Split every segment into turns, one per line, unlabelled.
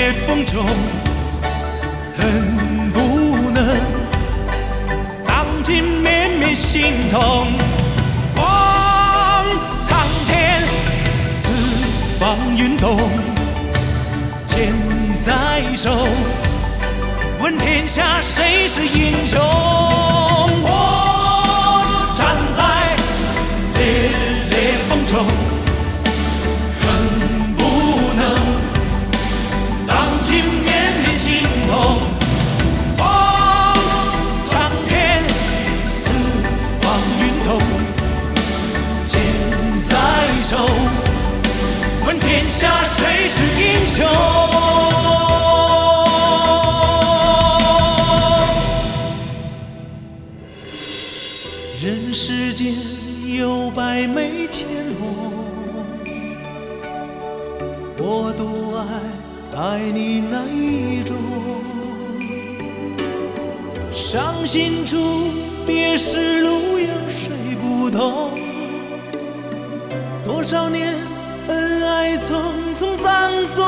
裂风中，恨不能荡尽绵绵心痛。望苍天，四方云动，剑在手，问天下谁是英雄？我站在烈烈风中，恨不能荡尽绵绵心痛。望苍天，四方云动，剑在手，问天下谁是英雄？人世间有百媚千红，我独爱你那一种。伤心处别时路有谁不懂？多少年恩爱匆匆葬送。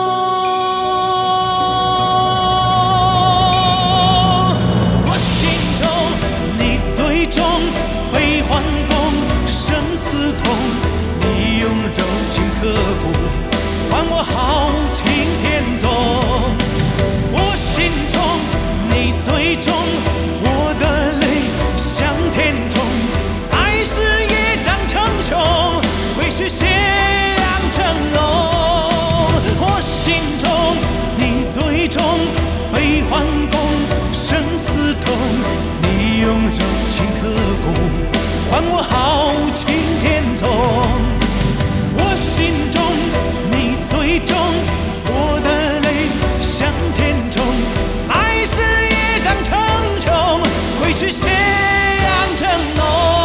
我心中你最重，悲欢共，生死痛。你用柔情刻骨，换我豪情天纵。我心中你最重，我的泪向天冲。爱是也当成雄，归去血染成龙。我心中你最重，悲欢共，生死痛。你用柔情刻骨，换我豪情天纵。我心中你最重，我的泪向天冲。爱是也当成雄，归去血染成龙。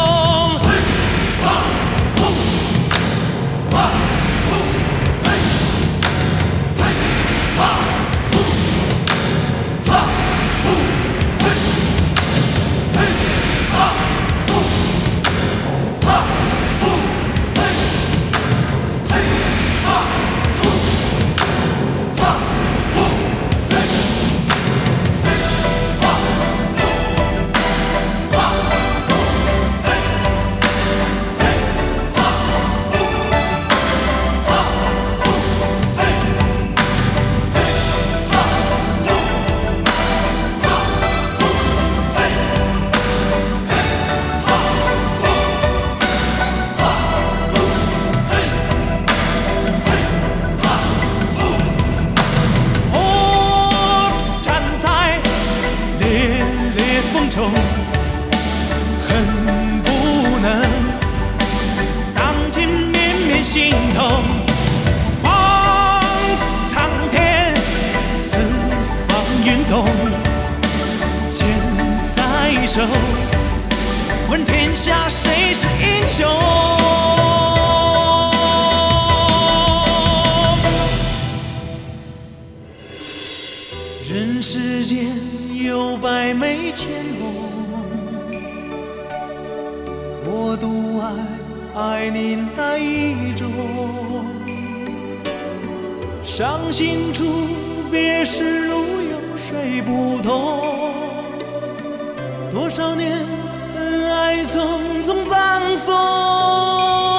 恨不能荡尽绵绵心痛。望苍天，四方云动，剑在手，问天下谁是英雄？人世间有百媚千红，我独爱你那一种。伤心处别时路有谁不懂？多少年恩爱匆匆葬送。